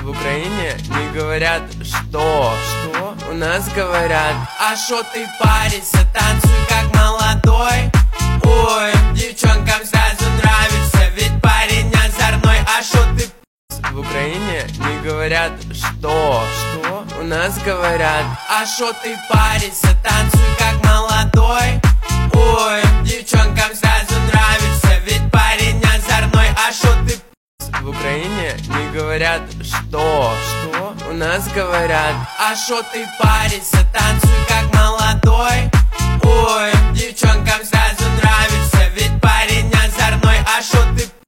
В Украине не говорят что? У нас говорят: а шо ты паришься, танцуй как молодой. Ой, девчонкам сразу нравится, ведь парень озорной. А шо ты В Украине не говорят что? У нас говорят: а шо ты паришься, танцуй как молодой. Ой, девчонкам сразу нравится, ведь парень озорной. А шо ты В Украине не говорят что? У нас говорят: а шо ты паришься, танцуй как молодой. Ой, девчонкам сразу нравится, ведь парень озорной. А шо